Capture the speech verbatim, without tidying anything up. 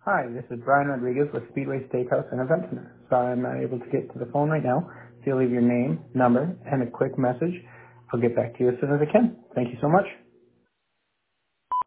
Hi, this is Brian Rodriguez with Speedway Steakhouse and Event Center. Sorry I'm not able to get to the phone right now. If you leave your name, number, and a quick message, I'll get back to you as soon as I can. Thank you so much.